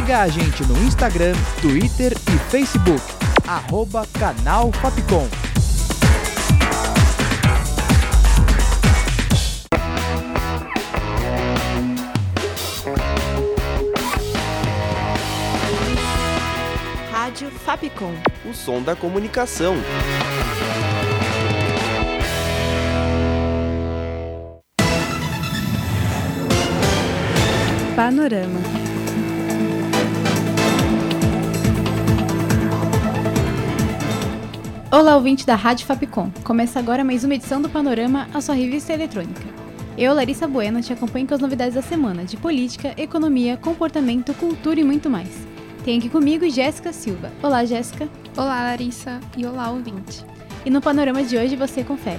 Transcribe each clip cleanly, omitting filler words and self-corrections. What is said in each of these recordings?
Siga a gente no Instagram, Twitter e Facebook, @canal Fapcom. Rádio Fapcom. O som da comunicação. Panorama. Olá, ouvinte da Rádio Fapcom. Começa agora mais uma edição do Panorama, a sua revista eletrônica. Eu, Larissa Bueno, te acompanho com as novidades da semana de política, economia, comportamento, cultura e muito mais. Tem aqui comigo Jéssica Silva. Olá, Jéssica. Olá, Larissa. E olá, ouvinte. E no Panorama de hoje você confere.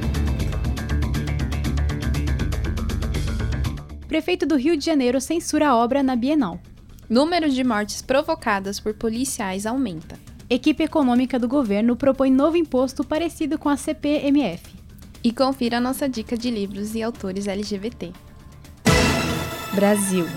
Prefeito do Rio de Janeiro censura a obra na Bienal. Número de mortes provocadas por policiais aumenta. Equipe econômica do governo propõe novo imposto parecido com a CPMF. E confira a nossa dica de livros e autores LGBT. Brasil.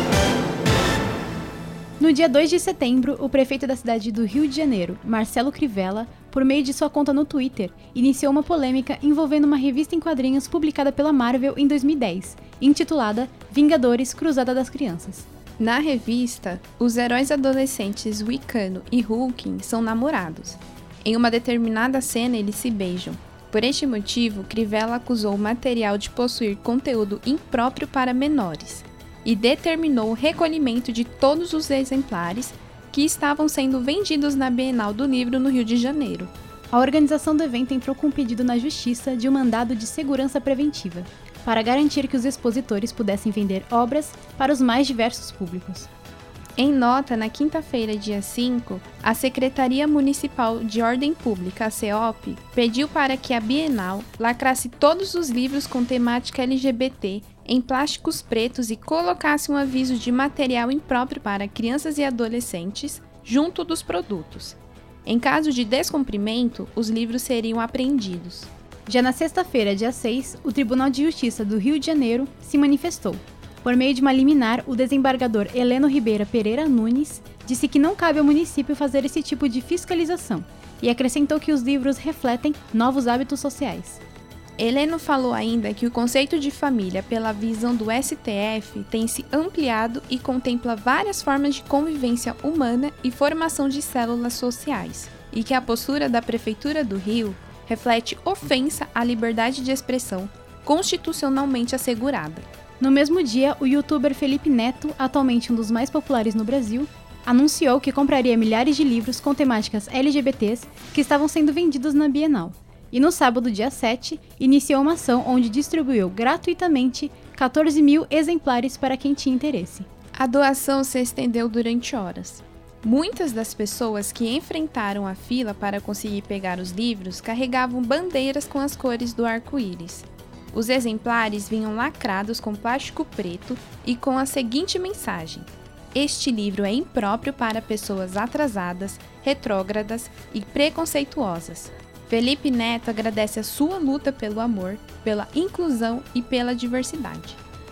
No dia 2 de setembro, o prefeito da cidade do Rio de Janeiro, Marcelo Crivella, por meio de sua conta no Twitter, iniciou uma polêmica envolvendo uma revista em quadrinhos publicada pela Marvel em 2010, intitulada Vingadores Cruzada das Crianças. Na revista, os heróis adolescentes Wiccan e Hulk são namorados. Em uma determinada cena, eles se beijam. Por este motivo, Crivella acusou o material de possuir conteúdo impróprio para menores e determinou o recolhimento de todos os exemplares que estavam sendo vendidos na Bienal do Livro no Rio de Janeiro. A organização do evento entrou com um pedido na Justiça de um mandado de segurança preventiva, para garantir que os expositores pudessem vender obras para os mais diversos públicos. Em nota, na quinta-feira, dia 5, a Secretaria Municipal de Ordem Pública, a CEOP, pediu para que a Bienal lacrasse todos os livros com temática LGBT em plásticos pretos e colocasse um aviso de material impróprio para crianças e adolescentes junto dos produtos. Em caso de descumprimento, os livros seriam apreendidos. Já na sexta-feira, dia 6, o Tribunal de Justiça do Rio de Janeiro se manifestou. Por meio de uma liminar, o desembargador Heleno Ribeira Pereira Nunes disse que não cabe ao município fazer esse tipo de fiscalização e acrescentou que os livros refletem novos hábitos sociais. Heleno falou ainda que o conceito de família, pela visão do STF, tem se ampliado e contempla várias formas de convivência humana e formação de células sociais, e que a postura da Prefeitura do Rio reflete ofensa à liberdade de expressão constitucionalmente assegurada. No mesmo dia, o youtuber Felipe Neto, atualmente um dos mais populares no Brasil, anunciou que compraria milhares de livros com temáticas LGBTs que estavam sendo vendidos na Bienal. E no sábado, dia 7, iniciou uma ação onde distribuiu gratuitamente 14 mil exemplares para quem tinha interesse. A doação se estendeu durante horas. Muitas das pessoas que enfrentaram a fila para conseguir pegar os livros carregavam bandeiras com as cores do arco-íris. Os exemplares vinham lacrados com plástico preto e com a seguinte mensagem: este livro é impróprio para pessoas atrasadas, retrógradas e preconceituosas. Felipe Neto agradece a sua luta pelo amor, pela inclusão e pela diversidade.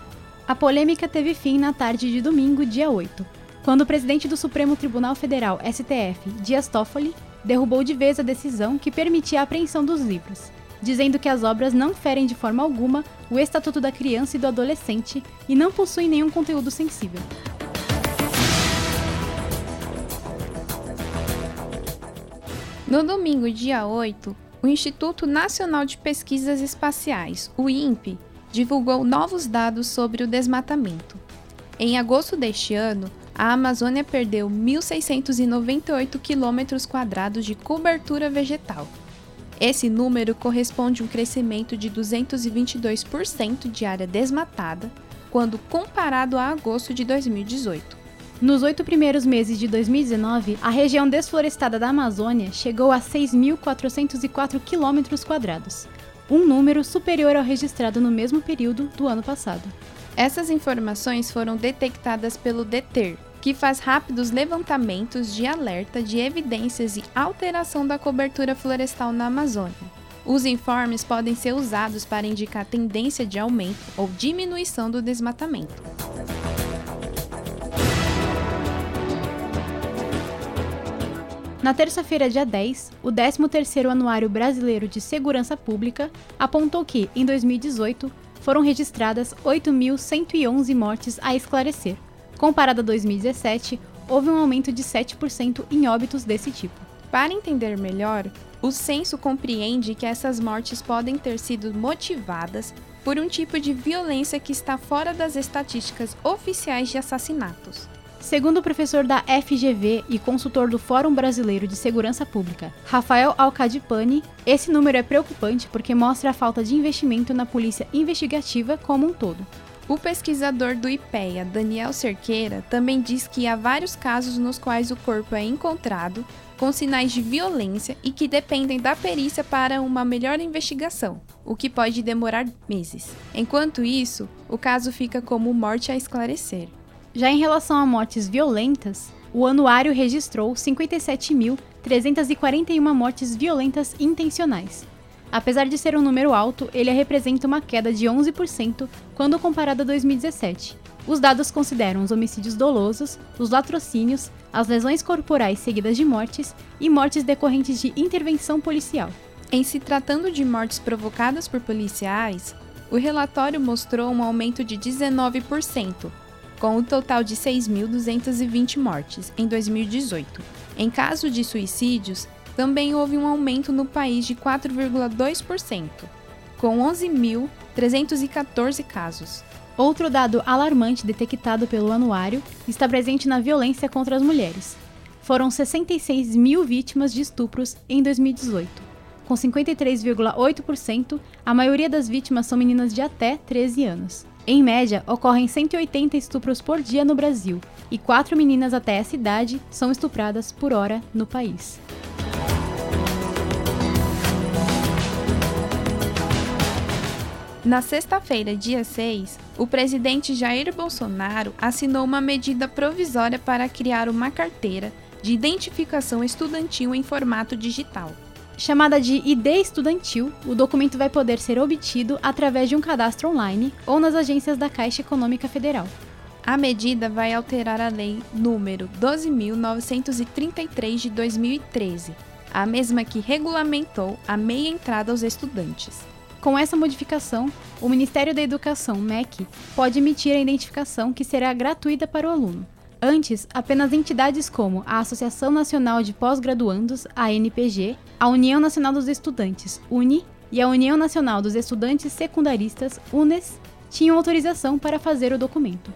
A polêmica teve fim na tarde de domingo, dia 8, quando o presidente do Supremo Tribunal Federal, STF, Dias Toffoli, derrubou de vez a decisão que permitia a apreensão dos livros, dizendo que as obras não ferem de forma alguma o Estatuto da Criança e do Adolescente e não possuem nenhum conteúdo sensível. No domingo, dia 8, o Instituto Nacional de Pesquisas Espaciais, o INPE, divulgou novos dados sobre o desmatamento. Em agosto deste ano, a Amazônia perdeu 1.698 km² de cobertura vegetal. Esse número corresponde a um crescimento de 222% de área desmatada, quando comparado a agosto de 2018. Nos 8 primeiros meses de 2019, a região desflorestada da Amazônia chegou a 6.404 km², um número superior ao registrado no mesmo período do ano passado. Essas informações foram detectadas pelo DETER, que faz rápidos levantamentos de alerta de evidências e alteração da cobertura florestal na Amazônia. Os informes podem ser usados para indicar tendência de aumento ou diminuição do desmatamento. Na terça-feira, dia 10, o 13º Anuário Brasileiro de Segurança Pública apontou que, em 2018, foram registradas 8.111 mortes a esclarecer. Comparado a 2017, houve um aumento de 7% em óbitos desse tipo. Para entender melhor, o censo compreende que essas mortes podem ter sido motivadas por um tipo de violência que está fora das estatísticas oficiais de assassinatos. Segundo o professor da FGV e consultor do Fórum Brasileiro de Segurança Pública, Rafael Alcadipani, esse número é preocupante porque mostra a falta de investimento na polícia investigativa como um todo. O pesquisador do IPEA, Daniel Cerqueira, também diz que há vários casos nos quais o corpo é encontrado com sinais de violência e que dependem da perícia para uma melhor investigação, o que pode demorar meses. Enquanto isso, o caso fica como morte a esclarecer. Já em relação a mortes violentas, o anuário registrou 57.341 mortes violentas intencionais. Apesar de ser um número alto, ele representa uma queda de 11% quando comparado a 2017. Os dados consideram os homicídios dolosos, os latrocínios, as lesões corporais seguidas de mortes e mortes decorrentes de intervenção policial. Em se tratando de mortes provocadas por policiais, o relatório mostrou um aumento de 19%, com um total de 6.220 mortes em 2018. Em caso de suicídios, também houve um aumento no país de 4,2%, com 11.314 casos. Outro dado alarmante detectado pelo anuário está presente na violência contra as mulheres. Foram 66 mil vítimas de estupros em 2018. Com 53,8%, a maioria das vítimas são meninas de até 13 anos. Em média, ocorrem 180 estupros por dia no Brasil, e 4 meninas até essa idade são estupradas por hora no país. Na sexta-feira, dia 6, o presidente Jair Bolsonaro assinou uma medida provisória para criar uma carteira de identificação estudantil em formato digital. Chamada de ID Estudantil, o documento vai poder ser obtido através de um cadastro online ou nas agências da Caixa Econômica Federal. A medida vai alterar a Lei nº 12.933 de 2013, a mesma que regulamentou a meia entrada aos estudantes. Com essa modificação, o Ministério da Educação, MEC, pode emitir a identificação que será gratuita para o aluno. Antes, apenas entidades como a Associação Nacional de Pós-Graduandos, ANPG, a União Nacional dos Estudantes, UNE, e a União Nacional dos Estudantes Secundaristas, UNES, tinham autorização para fazer o documento.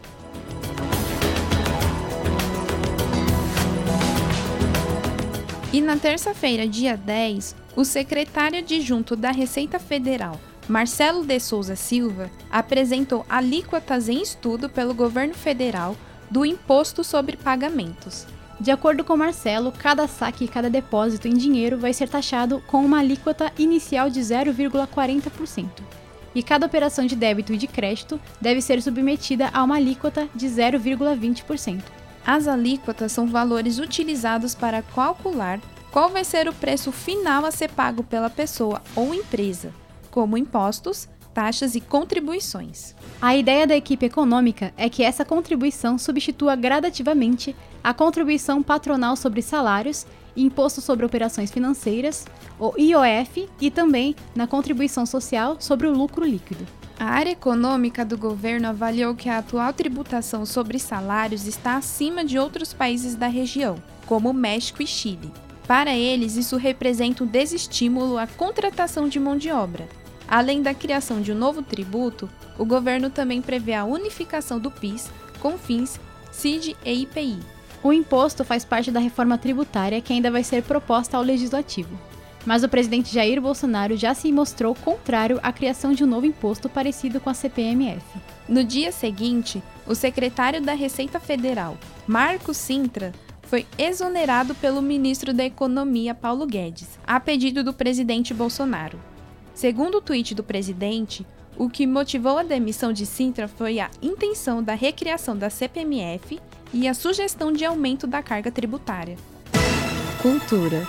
E na terça-feira, dia 10, o secretário adjunto da Receita Federal, Marcelo de Souza Silva, apresentou alíquotas em estudo pelo governo federal do Imposto sobre Pagamentos. De acordo com Marcelo, cada saque e cada depósito em dinheiro vai ser taxado com uma alíquota inicial de 0,40%. E cada operação de débito e de crédito deve ser submetida a uma alíquota de 0,20%. As alíquotas são valores utilizados para calcular qual vai ser o preço final a ser pago pela pessoa ou empresa, como impostos, taxas e contribuições. A ideia da equipe econômica é que essa contribuição substitua gradativamente a contribuição patronal sobre salários, imposto sobre operações financeiras, o IOF, e também na contribuição social sobre o lucro líquido. A área econômica do governo avaliou que a atual tributação sobre salários está acima de outros países da região, como México e Chile. Para eles, isso representa um desestímulo à contratação de mão de obra. Além da criação de um novo tributo, o governo também prevê a unificação do PIS, CONFINS, CID e IPI. O imposto faz parte da reforma tributária que ainda vai ser proposta ao Legislativo. Mas o presidente Jair Bolsonaro já se mostrou contrário à criação de um novo imposto parecido com a CPMF. No dia seguinte, o secretário da Receita Federal, Marcos Cintra, foi exonerado pelo ministro da Economia, Paulo Guedes, a pedido do presidente Bolsonaro. Segundo o tweet do presidente, o que motivou a demissão de Cintra foi a intenção da recriação da CPMF e a sugestão de aumento da carga tributária. Cultura.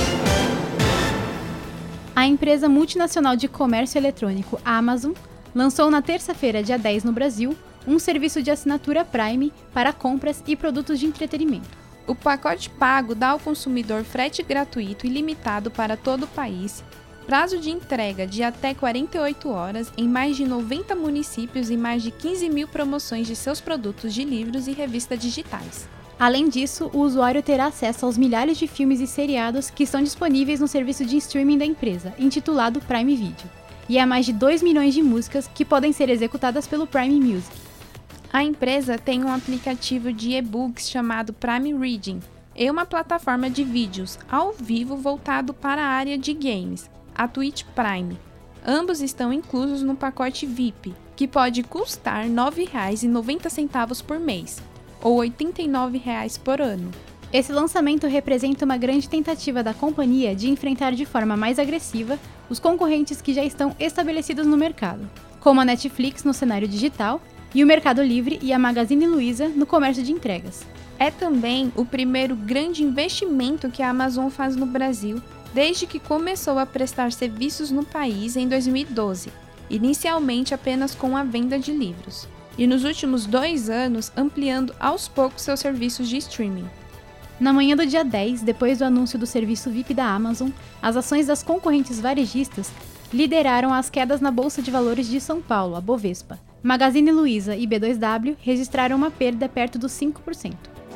A empresa multinacional de comércio eletrônico Amazon lançou na terça-feira, dia 10, no Brasil, um serviço de assinatura Prime para compras e produtos de entretenimento. O pacote pago dá ao consumidor frete gratuito e ilimitado para todo o país, prazo de entrega de até 48 horas em mais de 90 municípios e mais de 15 mil promoções de seus produtos de livros e revistas digitais. Além disso, o usuário terá acesso aos milhares de filmes e seriados que estão disponíveis no serviço de streaming da empresa, intitulado Prime Video, e há mais de 2 milhões de músicas que podem ser executadas pelo Prime Music. A empresa tem um aplicativo de e-books chamado Prime Reading e uma plataforma de vídeos ao vivo voltado para a área de games, a Twitch Prime. Ambos estão inclusos no pacote VIP, que pode custar R$ 9,90 por mês, ou R$ 89,00 por ano. Esse lançamento representa uma grande tentativa da companhia de enfrentar de forma mais agressiva os concorrentes que já estão estabelecidos no mercado, como a Netflix no cenário digital e o Mercado Livre e a Magazine Luiza no comércio de entregas. É também o primeiro grande investimento que a Amazon faz no Brasil desde que começou a prestar serviços no país em 2012, inicialmente apenas com a venda de livros, e nos últimos 2 anos ampliando aos poucos seus serviços de streaming. Na manhã do dia 10, depois do anúncio do serviço VIP da Amazon, as ações das concorrentes varejistas lideraram as quedas na Bolsa de Valores de São Paulo, a Bovespa. Magazine Luiza e B2W registraram uma perda perto dos 5%.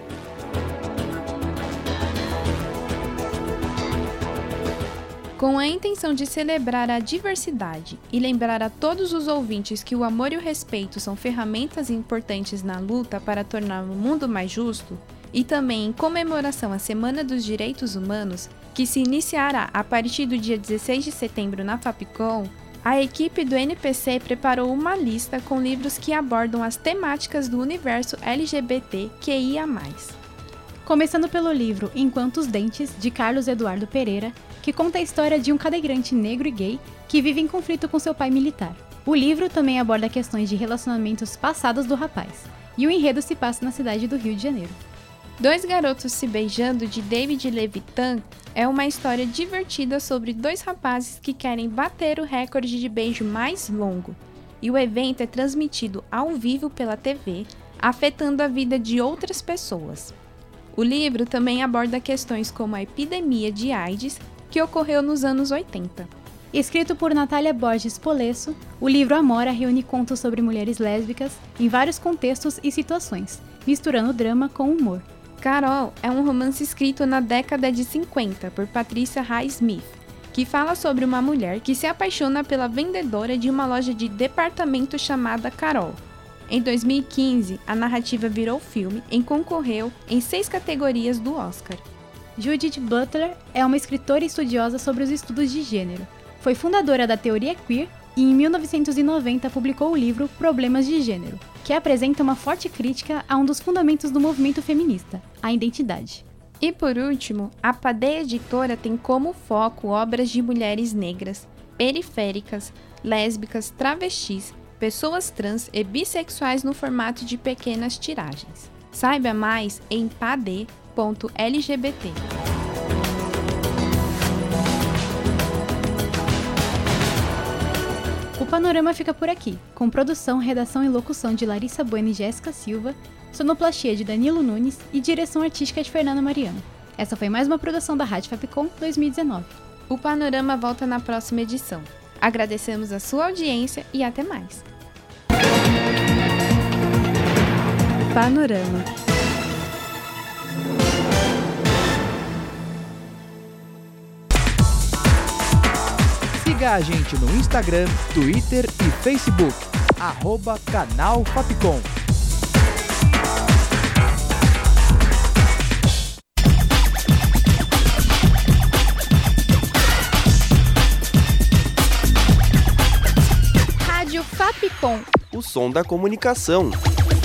Com a intenção de celebrar a diversidade e lembrar a todos os ouvintes que o amor e o respeito são ferramentas importantes na luta para tornar o mundo mais justo, e também em comemoração à Semana dos Direitos Humanos, que se iniciará a partir do dia 16 de setembro na Fapcom, a equipe do NPC preparou uma lista com livros que abordam as temáticas do universo LGBTQIA+. Começando pelo livro Enquanto os Dentes, de Carlos Eduardo Pereira, que conta a história de um cadeirante negro e gay que vive em conflito com seu pai militar. O livro também aborda questões de relacionamentos passados do rapaz, e o enredo se passa na cidade do Rio de Janeiro. 2 Garotos Se Beijando, de David Levitan, é uma história divertida sobre 2 rapazes que querem bater o recorde de beijo mais longo, e o evento é transmitido ao vivo pela TV, afetando a vida de outras pessoas. O livro também aborda questões como a epidemia de AIDS, que ocorreu nos anos 80. Escrito por Natália Borges Polesso, o livro Amora reúne contos sobre mulheres lésbicas em vários contextos e situações, misturando drama com humor. Carol é um romance escrito na década de 50 por Patricia Highsmith, que fala sobre uma mulher que se apaixona pela vendedora de uma loja de departamento chamada Carol. Em 2015, a narrativa virou filme e concorreu em 6 categorias do Oscar. Judith Butler é uma escritora estudiosa sobre os estudos de gênero. Foi fundadora da teoria queer e em 1990 publicou o livro Problemas de Gênero, que apresenta uma forte crítica a um dos fundamentos do movimento feminista, a identidade. E por último, a Padê Editora tem como foco obras de mulheres negras, periféricas, lésbicas, travestis, pessoas trans e bissexuais no formato de pequenas tiragens. Saiba mais em padê.lgbt. O Panorama fica por aqui, com produção, redação e locução de Larissa Bueno e Jéssica Silva, sonoplastia de Danilo Nunes e direção artística de Fernanda Mariano. Essa foi mais uma produção da Rádio Fapcom 2019. O Panorama volta na próxima edição. Agradecemos a sua audiência e até mais. Panorama. Siga a gente no Instagram, Twitter e Facebook, @Canal Fapcom. Rádio Fapcom. O som da comunicação.